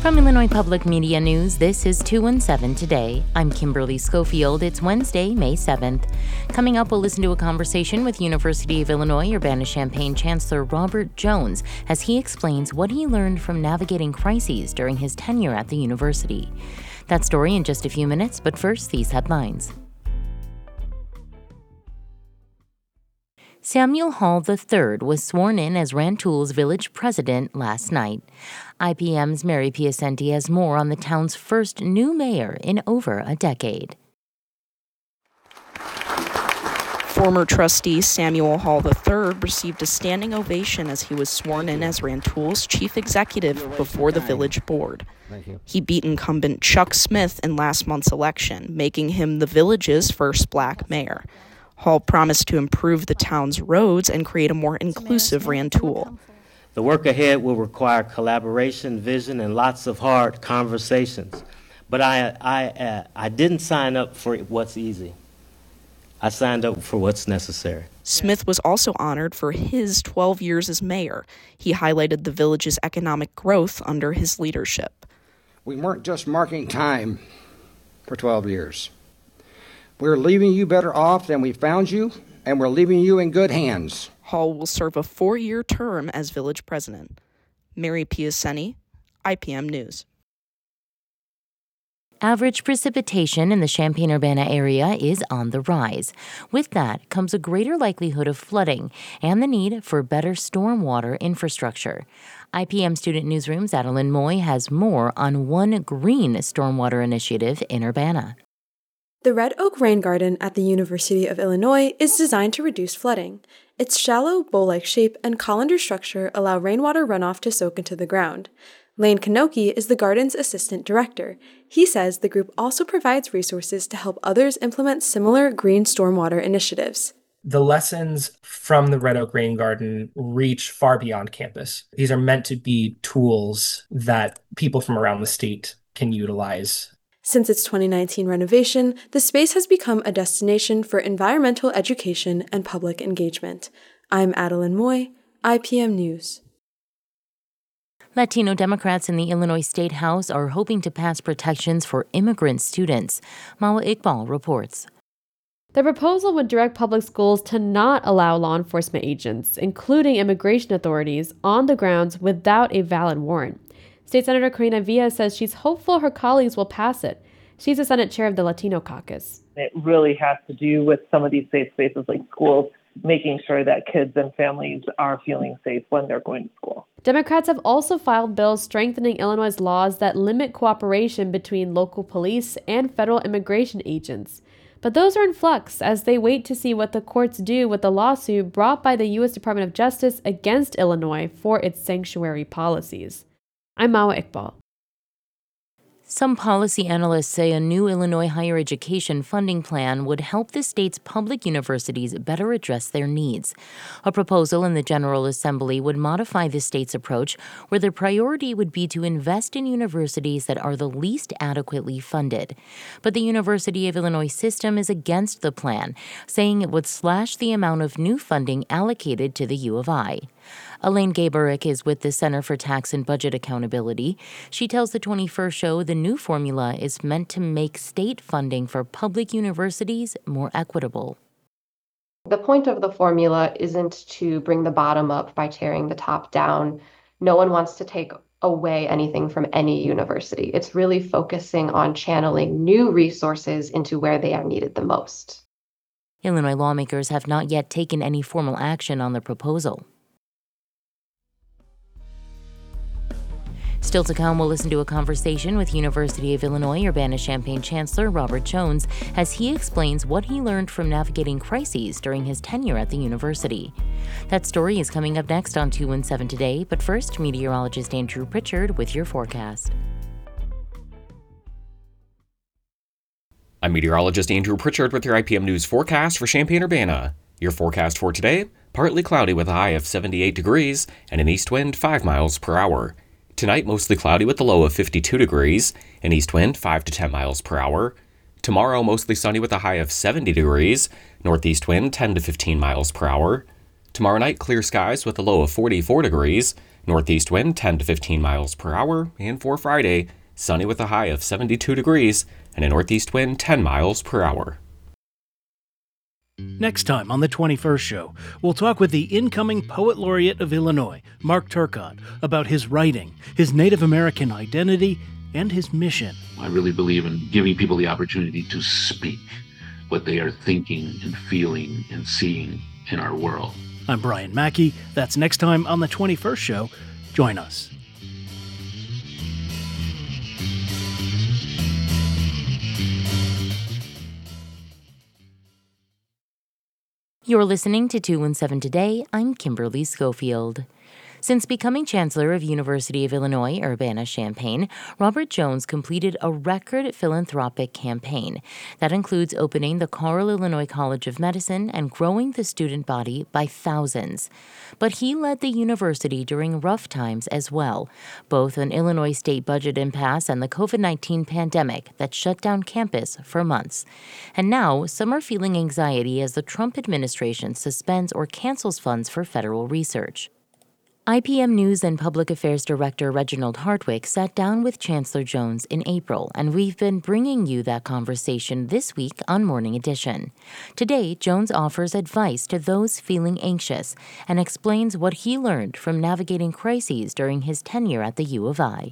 From Illinois Public Media News, this is 217 Today. I'm Kimberly Schofield. It's Wednesday, May 7th. Coming up, we'll listen to a conversation with University of Illinois Urbana-Champaign Chancellor Robert Jones as he explains what he learned from navigating crises during his tenure at the university. That story in just a few minutes, but first, these headlines. Samuel Hall III was sworn in as Rantoul's village president last night. IPM's Mary Piacenti has more on the town's first new mayor in over a decade. Former trustee Samuel Hall III received a standing ovation as he was sworn in as Rantoul's chief executive before the village board. He beat incumbent Chuck Smith in last month's election, making him the village's first black mayor. Hall promised to improve the town's roads and create a more inclusive Rantoul. The work ahead will require collaboration, vision, and lots of hard conversations. But I didn't sign up for what's easy. I signed up for what's necessary. Smith was also honored for his 12 years as mayor. He highlighted the village's economic growth under his leadership. We weren't just marking time for 12 years. We're leaving you better off than we found you, and we're leaving you in good hands. Hall will serve a 4-year term as village president. Mary Piacenti, IPM News. Average precipitation in the Champaign-Urbana area is on the rise. With that comes a greater likelihood of flooding and the need for better stormwater infrastructure. IPM Student Newsroom's Adeline Moy has more on one green stormwater initiative in Urbana. The Red Oak Rain Garden at the University of Illinois is designed to reduce flooding. Its shallow, bowl-like shape and colander structure allow rainwater runoff to soak into the ground. Lane Kanoki is the garden's assistant director. He says the group also provides resources to help others implement similar green stormwater initiatives. The lessons from the Red Oak Rain Garden reach far beyond campus. These are meant to be tools that people from around the state can utilize. Since its 2019 renovation, the space has become a destination for environmental education and public engagement. I'm Adeline Moy, IPM News. Latino Democrats in the Illinois State House are hoping to pass protections for immigrant students. Mawa Iqbal reports. The proposal would direct public schools to not allow law enforcement agents, including immigration authorities, on the grounds without a valid warrant. State Senator Karina Villa says she's hopeful her colleagues will pass it. She's the Senate chair of the Latino caucus. It really has to do with some of these safe spaces like schools, making sure that kids and families are feeling safe when they're going to school. Democrats have also filed bills strengthening Illinois' laws that limit cooperation between local police and federal immigration agents. But those are in flux as they wait to see what the courts do with the lawsuit brought by the U.S. Department of Justice against Illinois for its sanctuary policies. I'm Mawa Iqbal. Some policy analysts say a new Illinois higher education funding plan would help the state's public universities better address their needs. A proposal in the General Assembly would modify the state's approach, where the priority would be to invest in universities that are the least adequately funded. But the University of Illinois system is against the plan, saying it would slash the amount of new funding allocated to the U of I. Elaine Gaburick is with the Center for Tax and Budget Accountability. She tells the 21st show the new formula is meant to make state funding for public universities more equitable. The point of the formula isn't to bring the bottom up by tearing the top down. No one wants to take away anything from any university. It's really focusing on channeling new resources into where they are needed the most. Illinois lawmakers have not yet taken any formal action on the proposal. Still to come, we'll listen to a conversation with University of Illinois Urbana-Champaign Chancellor Robert Jones as he explains what he learned from navigating crises during his tenure at the university. That story is coming up next on 217 Today, but first, meteorologist Andrew Pritchard with your forecast. I'm meteorologist Andrew Pritchard with your IPM News forecast for Champaign-Urbana. Your forecast for today, partly cloudy with a high of 78 degrees and an east wind 5 miles per hour. Tonight, mostly cloudy with a low of 52 degrees, an east wind 5 to 10 miles per hour. Tomorrow, mostly sunny with a high of 70 degrees, northeast wind 10 to 15 miles per hour. Tomorrow night, clear skies with a low of 44 degrees, Northeast wind 10 to 15 miles per hour, and for Friday, sunny with a high of 72 degrees and a northeast wind 10 miles per hour. Next time on The 21st Show, we'll talk with the incoming Poet Laureate of Illinois, Mark Turcott, about his writing, his Native American identity, and his mission. I really believe in giving people the opportunity to speak what they are thinking and feeling and seeing in our world. I'm Brian Mackey. That's next time on The 21st Show. Join us. You're listening to 217 Today. I'm Kimberly Schofield. Since becoming Chancellor of University of Illinois Urbana-Champaign, Robert Jones completed a record philanthropic campaign that includes opening the Carle Illinois College of Medicine and growing the student body by thousands. But he led the university during rough times as well, both an Illinois state budget impasse and the COVID-19 pandemic that shut down campus for months. And now, some are feeling anxiety as the Trump administration suspends or cancels funds for federal research. IPM News and Public Affairs Director Reginald Hartwick sat down with Chancellor Jones in April, and we've been bringing you that conversation this week on Morning Edition. Today, Jones offers advice to those feeling anxious and explains what he learned from navigating crises during his tenure at the U of I.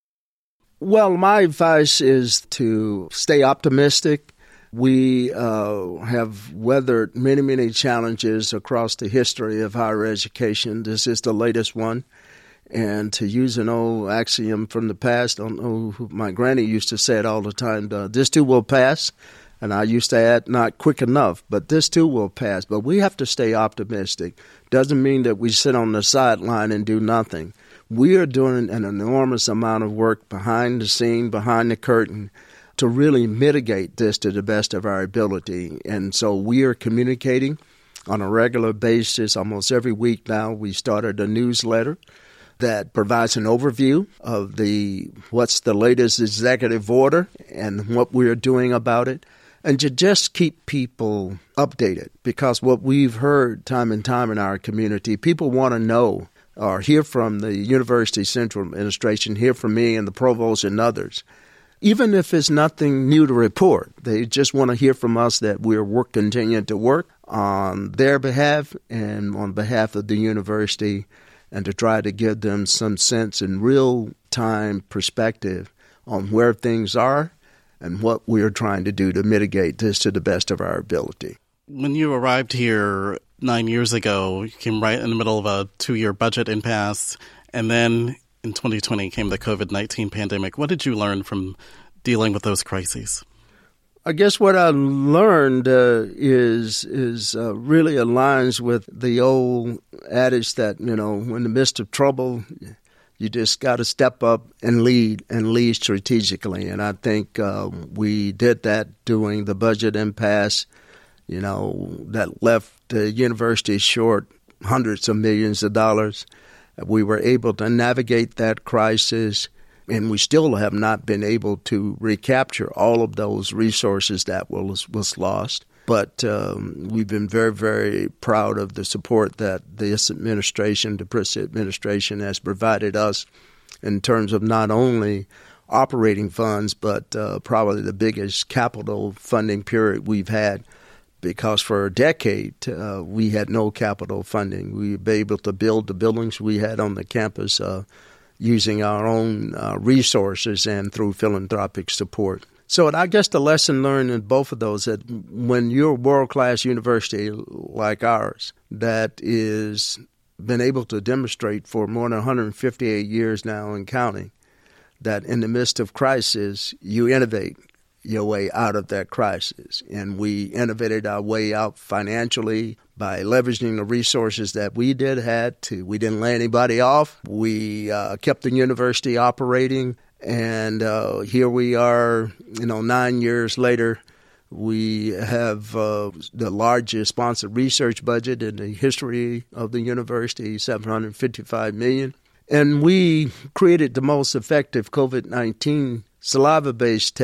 Well, my advice is to stay optimistic. We have weathered many, many challenges across the history of higher education. This is the latest one. And to use an old axiom from the past, I don't know who my granny used to say it all the time, this too will pass. And I used to add, not quick enough, but this too will pass. But we have to stay optimistic. Doesn't mean that we sit on the sideline and do nothing. We are doing an enormous amount of work behind the scene, behind the curtain, to really mitigate this to the best of our ability. And so we are communicating on a regular basis. Almost every week now, we started a newsletter that provides an overview of what's the latest executive order and what we're doing about it, and to just keep people updated. Because what we've heard time and time in our community, people want to know or hear from the University Central Administration, hear from me and the provost and others. Even if it's nothing new to report, they just want to hear from us that we're continuing to work on their behalf and on behalf of the university, and to try to give them some sense and real-time perspective on where things are and what we're trying to do to mitigate this to the best of our ability. When you arrived here 9 years ago, you came right in the middle of a 2-year budget impasse, and then in 2020 came the COVID-19 pandemic. What did you learn from dealing with those crises? I guess what I learned is really aligns with the old adage that, in the midst of trouble, you just got to step up and lead strategically. And I think we did that during the budget impasse, that left the university short hundreds of millions of dollars. We were able to navigate that crisis, and we still have not been able to recapture all of those resources that was lost. But we've been very, very proud of the support that this administration, the Pritzker administration, has provided us in terms of not only operating funds, but probably the biggest capital funding period we've had. Because for a decade, we had no capital funding. We were able to build the buildings we had on the campus using our own resources and through philanthropic support. So I guess the lesson learned in both of those, that when you're a world-class university like ours that is been able to demonstrate for more than 158 years now and counting, that in the midst of crisis, you innovate your way out of that crisis. And we innovated our way out financially by leveraging the resources that we had. We didn't lay anybody off. We kept the university operating. And here we are, 9 years later. We have the largest sponsored research budget in the history of the university, $755 million. And we created the most effective COVID-19 saliva-based test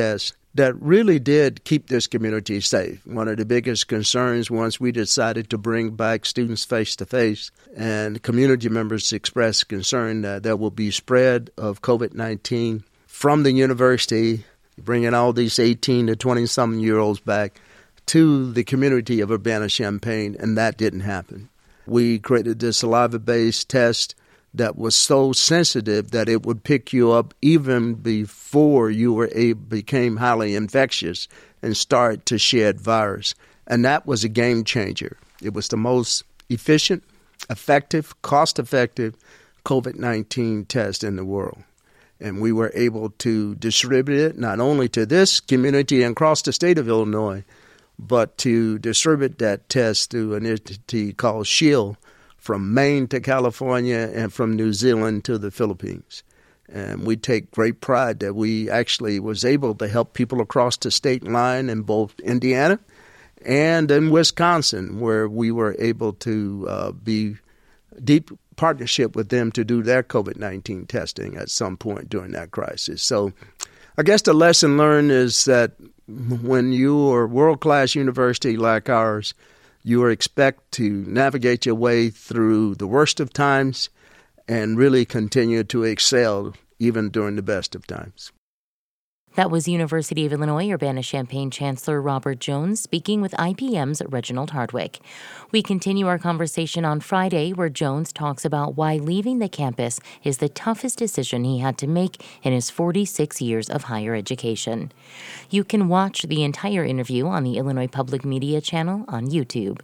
that really did keep this community safe. One of the biggest concerns once we decided to bring back students face-to-face, and community members expressed concern that there will be spread of COVID-19 from the university, bringing all these 18 to 20-something-year-olds back to the community of Urbana-Champaign, and that didn't happen. We created this saliva-based test that was so sensitive that it would pick you up even before you became highly infectious and start to shed virus. And that was a game changer. It was the most efficient, effective, cost-effective COVID-19 test in the world. And we were able to distribute it not only to this community and across the state of Illinois, but to distribute that test through an entity called SHIELD from Maine to California and from New Zealand to the Philippines. And we take great pride that we actually was able to help people across the state line in both Indiana and in Wisconsin, where we were able to be deep partnership with them to do their COVID-19 testing at some point during that crisis. So I guess the lesson learned is that when you are a world-class university like ours, you are expect to navigate your way through the worst of times and really continue to excel even during the best of times. That was University of Illinois Urbana-Champaign Chancellor Robert Jones speaking with IPM's Reginald Hardwick. We continue our conversation on Friday, where Jones talks about why leaving the campus is the toughest decision he had to make in his 46 years of higher education. You can watch the entire interview on the Illinois Public Media channel on YouTube.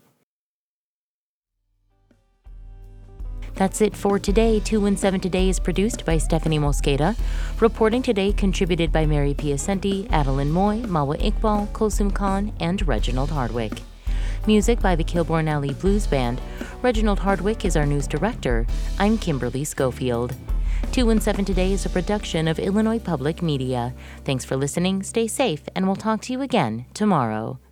That's it for today. 2 and 7 Today is produced by Stephanie Mosqueda. Reporting today contributed by Mary Piacenti, Adeline Moy, Mawa Iqbal, Kulsum Khan, and Reginald Hardwick. Music by the Kilbourne Alley Blues Band. Reginald Hardwick is our news director. I'm Kimberly Schofield. 2 and 7 Today is a production of Illinois Public Media. Thanks for listening, stay safe, and we'll talk to you again tomorrow.